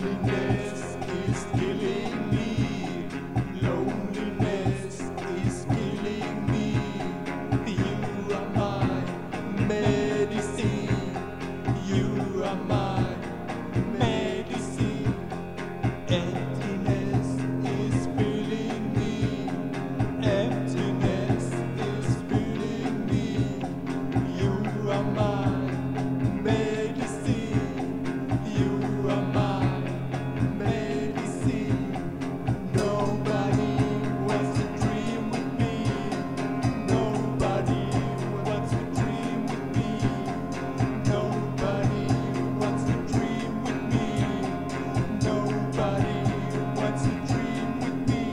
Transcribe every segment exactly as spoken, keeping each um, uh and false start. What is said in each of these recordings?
Loneliness is killing me. Loneliness is killing me. You are my medicine. You are my medicine. Emptiness is filling me. Emptiness is filling me. You are my medicine. You are my medicine. Nobody wants to dream with me. Nobody wants to dream with me. Nobody wants to dream with me. Nobody wants to dream with me.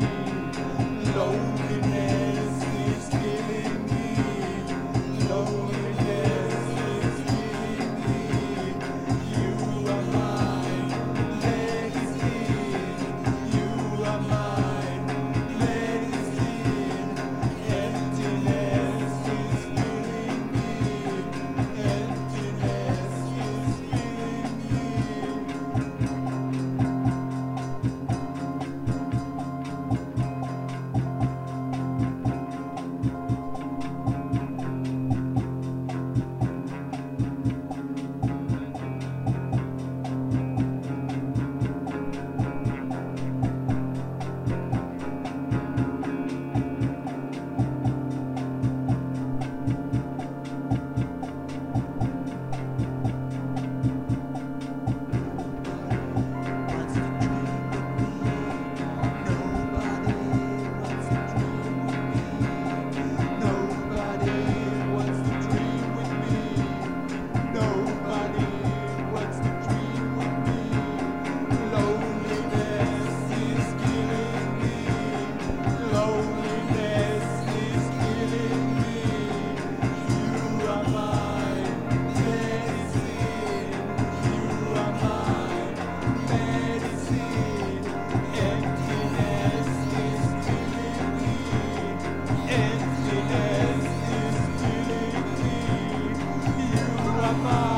Loneliness is killing me. Loneliness is killing me. You are my medicine. You are my medicine. Emptiness is filling me. Emptiness is filling me. Emptiness is killing me. You are my